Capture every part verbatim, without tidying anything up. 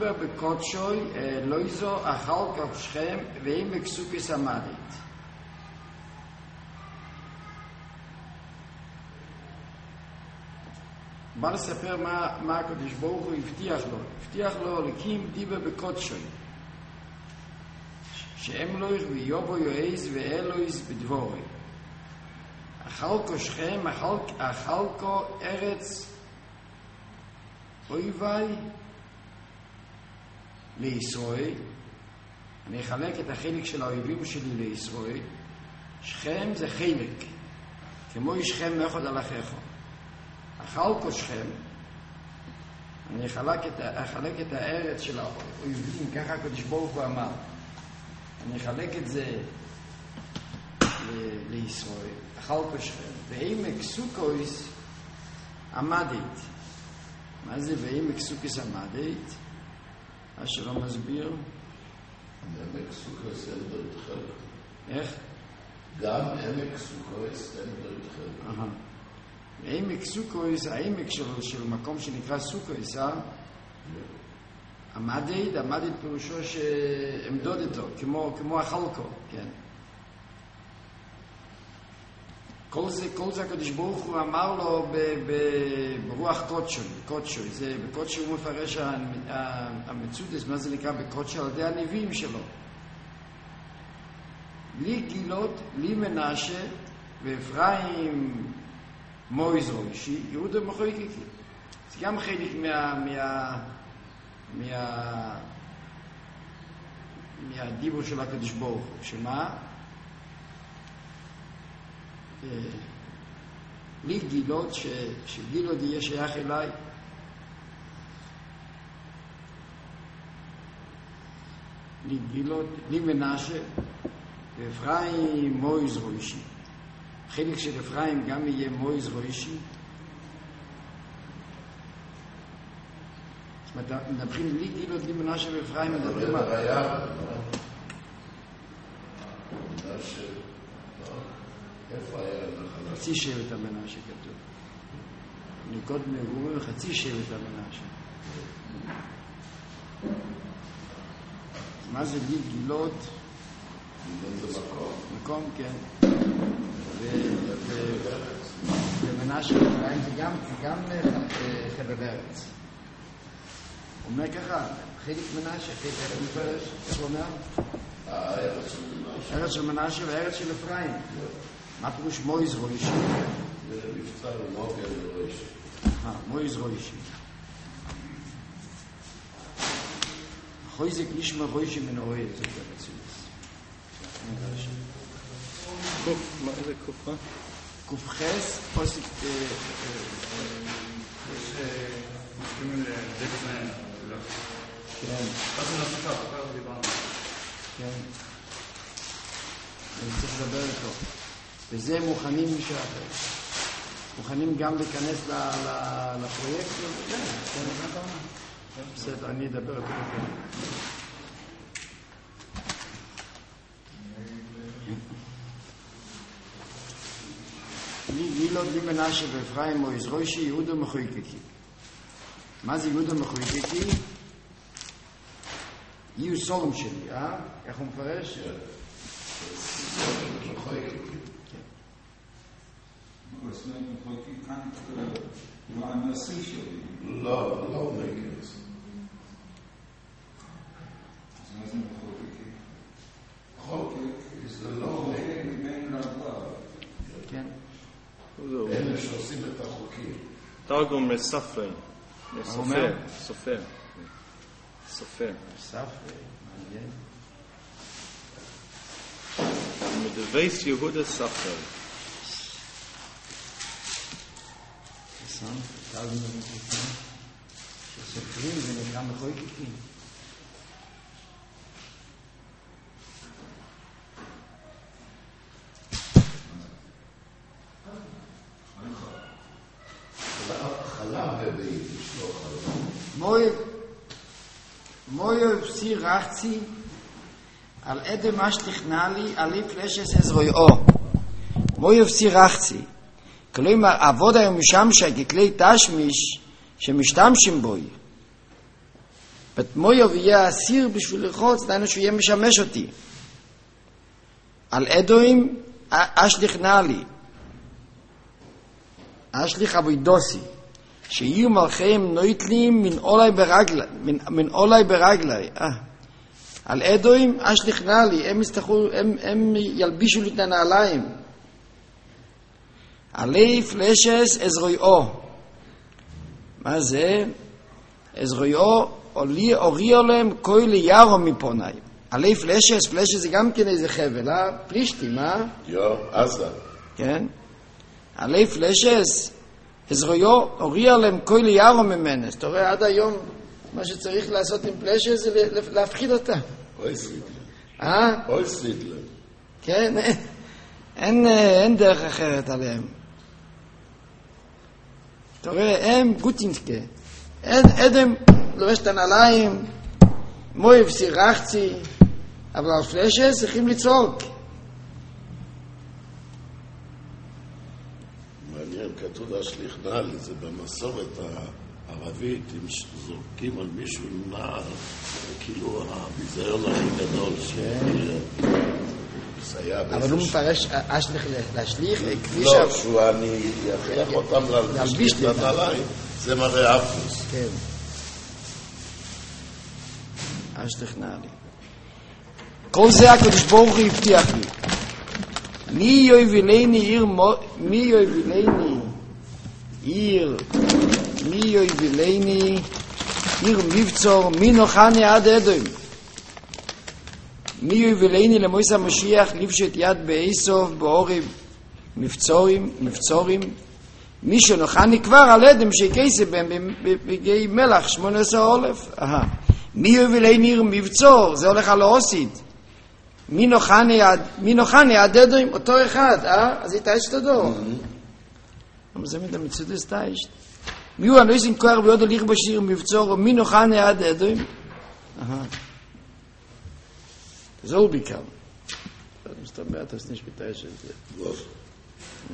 דיבר בקודשוי, לויזו אכל כבשכם, ואם מקסוקס עמדית. בא לספר מה, מה הקדוש ברוך הוא הבטיח לו. הבטיח לו להקים דיבר בקודשוי. שהם לא יבוא יועז ואלוהיז בדבורי. אכל כושכם, אכל, אכל כה ארץ אויבי לישראל. אני אחלק את החלק של האויבים שלי לישראל. שכם זה חלק, כמו ישכם מאחד על אחיך. אכל כושכם, אני אחלק את, אחלק את הארץ של האויבים, ככה הקדוש ברוך הוא אמר. אני אחלק את זה ל- לישראל, אכל כושכם. ועמק סוכויס עמדית. מה זה ועמק סוכויס עמדית? אשר לא מסביר. עמק סוכויס אין בו התחל. איך? גם עמק סוכויס אין בו התחל. אהה. עמק סוכויס, העמק של, של מקום שנקרא סוכויס, אה? עמדית, עמדית פירושו שעמדוד איתו, כמו, כמו החלקו, כן. כל זה, כל זה הקדוש ברוך הוא אמר לו ב, ב, ברוח קודשוי, קודשוי, זה בקודשוי הוא מפרש המצודס, מה זה נקרא בקודשוי, על ידי הנביאים שלו. לי גילות, לי מנשה, ואפרים מויז רוישי, יהודה מחוי קיקי. זה גם חלק מה... מה מה מהדיבור של הקדוש ברוך הוא. שמה? לי גילות, ש... שגילות יהיה שייך אליי. לי גילות, לי מנשה, ואפרים מויז רוישי. חלק של אפרים גם יהיה מויז רוישי. מדברים לי גילות, לי מנשה ואפרים, מדברים על... איפה היה לך? חצי שבט המנשה כתוב. נקוד מגורים חצי שבט המנשה. מה זה לי גילות? גילות זה מקום. מקום, כן. ומנשה ואפרים זה גם חבל ארץ. הוא אומר ככה, חלק מנשה, חלק ארץ מפרש, איך הוא אומר? הארץ של מנשה. ארץ של מנשה והארץ של אפרים. מה פירוש מויז רוישי? זה מבצר ומוגר ורוישי. אה, מויז רוישי. חויזק נשמע רוישי מן אוהל, זה ברצוס. קוף, מה זה קוף? קוף חס, פוסק... מסכימים לדקת מהם, לא? כן. פסנו להפסקה, פקר דיברנו. כן. אני צריך לדבר איתו. וזה מוכנים מישהו אחר. מוכנים גם להיכנס לפרויקט? כן, כן, בסדר, אני אדבר איתו. לי לא לי מנשה ואפרים מויז רוישי, יהודה מחויקקי. מה זה יהודה מחויקקי? יהיו סולם שלי, אה? איך הוא מפרש? מחויקקי. לא, לא נגד. חוקק זה לא נגד. כן. אלה שעושים את החוקים. תרגום מספר. סופר. סופר. סופר. ספר, מעניין. מדוויס יהודה ספר. ספר, תרגום מספר. שסופרים זה נקרא מחויקקים. מויו פסי רחצי על אדם אשתכנלי עלי פלשס עזרויאו. מויו פסי רחצי, כלומר עבוד היום משמשה ככלי תשמיש שמשתמשים בוי. בתמויוב יהיה אסיר בשביל לרחוץ, דיינו שהוא יהיה משמש אותי. על אדוים אשליך נעלי, אשליך אבוידוסי, שיהיו מלכיהם נויטלים מן אולי ברגלי, מן, מן אולי ברגלי. אה. על אדוים אשליך נעלי, הם יסתחו, הם, הם ילבישו לי את הנעליים. עלי פלשס עזרויאו. מה זה? עזרויאו אולי אוריו להם כוי ליארו מפונאי. עלי פלשס, פלשס זה גם כן איזה חבל, אה? פלישתים, אה? יו, עזה. כן? עלי פלשס, עזרויו אוריו להם כוי ליארו ממנס. אתה רואה, עד היום מה שצריך לעשות עם פלשס זה להפחיד אותה. אוי סלידלר. אה? אוי סלידלר. כן, אין, אין, אין דרך אחרת עליהם. אתה רואה, הם גוטינסקה. אין, אדם לובש את הנעליים, מויב סירחצי, אבל על פלשס צריכים לצעוק. מעניין, כתוב להשליך נעל, זה במסורת הערבית, אם זורקים על מישהו נעל, זה כאילו הביזיון הכי גדול שסייע באיזה... אבל הוא מפרש אשליך להשליך, כפי לא, שהוא אני יכריח אותם להלביש להשליך לנעליים, זה מראה אפוס. כן. אשליך נעלי. כל זה הקדוש ברוך הוא הבטיח לי. מי יובילני עיר, מי יובילני עיר, מי יובילני עיר מבצור, מי נוחני עד אדום. מי יובילני למויס המשיח לפשוט יד באיסוף, באורי מבצורים, מבצורים. מי שנוחני כבר על אדם שיקייסה בהם בגי מלח שמונה עשר אלף. אהה. מי יובילני עיר מבצור, זה הולך על האוסית. מי נוחני עד, מי נוחני עד אדום, אותו אחד, אה? אז היא תאיש את הדור. אבל זה מידה מצודס תאיש. מי הוא הנויסים כוח ויודו ליך בשיר מבצור, מי נוחני עד אדום? אהה. זה הוא ביקר. אני מסתבר, אתה סניש בתאיש את זה. נו.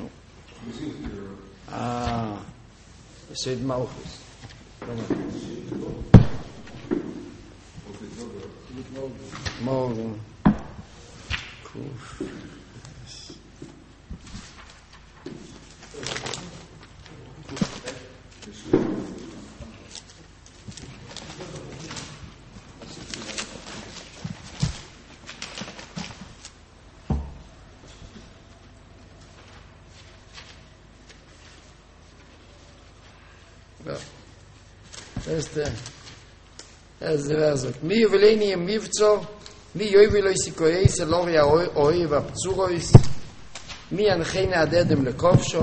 אה, סייד מלכוס. מורגן. קוף. Este es also mi yuveleni im mivzo mi yuvelo isikoy se loria oi va pzurois mi an khine adedem le kofsho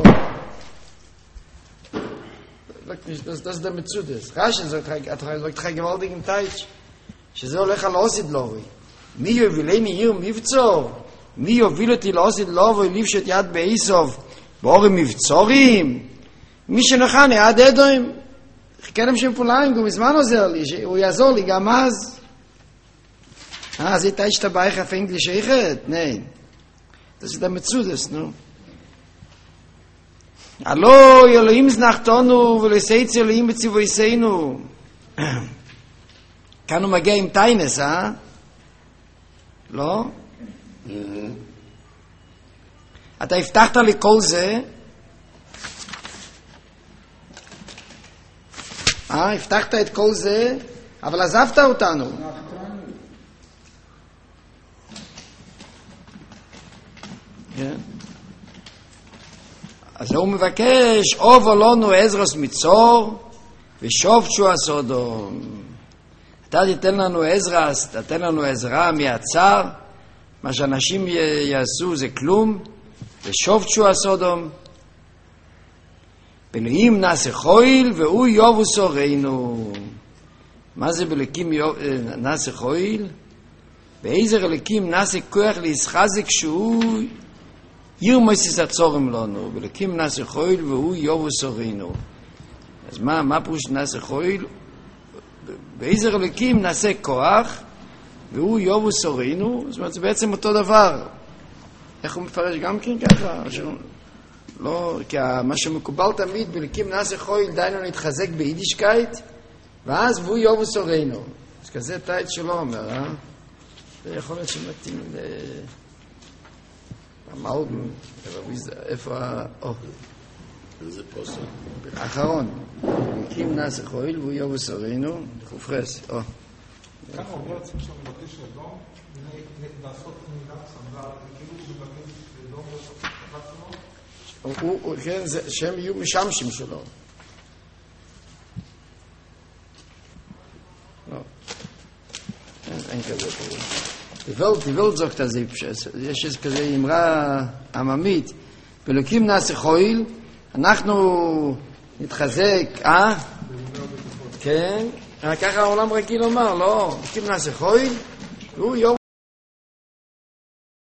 wirklich das das damit zu das raschen so trag trag trag gewaltigen teich שזה הולך על אוסיד לורי מי יובילני עיר מבצור מי יוביל אותי לאוסיד לורי לבשת יד באיסוף באורים מבצורים מי שנחני עד אדוים קדם שם פולאים, הוא מזמן עוזר לי, הוא יעזור לי גם אז. אה, זה איתה שאתה בא איך אף אנגליש איכת? נאי. זה זה מצודס, נו. הלו, אלוהים זנחתנו, ולסייץ אלוהים בציבויסנו. כאן הוא מגיע עם טיינס, אה? לא? אתה הבטחת לי כל זה, אה, הבטחת את כל זה, אבל עזבת אותנו. כן. אז הוא מבקש, אובו לנו עזרס מצור, ושוב שהוא הסודום. אתה תיתן לנו עזרס, תתן לנו עזרה מהצר, מה שאנשים יעשו זה כלום, ושוב שהוא הסודום. בלהים נעשה חויל והוא יובו סורנו. מה זה בלהקים נעשה חויל? באיזה רלקים נעשה כוח להסחזק שהוא ירמויסס הצורם לנו. בלהקים נעשה חויל והוא יובו סורנו. אז מה, מה פרוש נעשה חויל? באיזה רלקים נעשה כוח והוא יובו סורנו. זאת אומרת, זה בעצם אותו דבר. איך הוא מפרש גם כן ככה? לא, כי מה שמקובל תמיד בלקים נעשה חויל דיינו נתחזק ביידישקייט ואז והוא יובו סורנו. כזה טייט שלא אומר, אה? זה יכול להיות שמתאים ל... המאוגן, איפה ה... או. איזה פוסק? האחרון. מקים נעשה חויל והוא יובו סורינו, חופרס, או. כאן אומר עצמו שם מבקש אדום, לעשות מילה סנדל, כאילו הוא מבקש אדום לעשות את הוא, כן, שהם יהיו משמשים שלו. לא. אין כזה פה. תבלת, תבלת זוכת הזה, יש איזו כזה אמרה עממית, בלוקים נעשה חויל, אנחנו נתחזק, אה? כן? ככה העולם רגיל אומר, לא, בלוקים נעשה חויל, והוא יום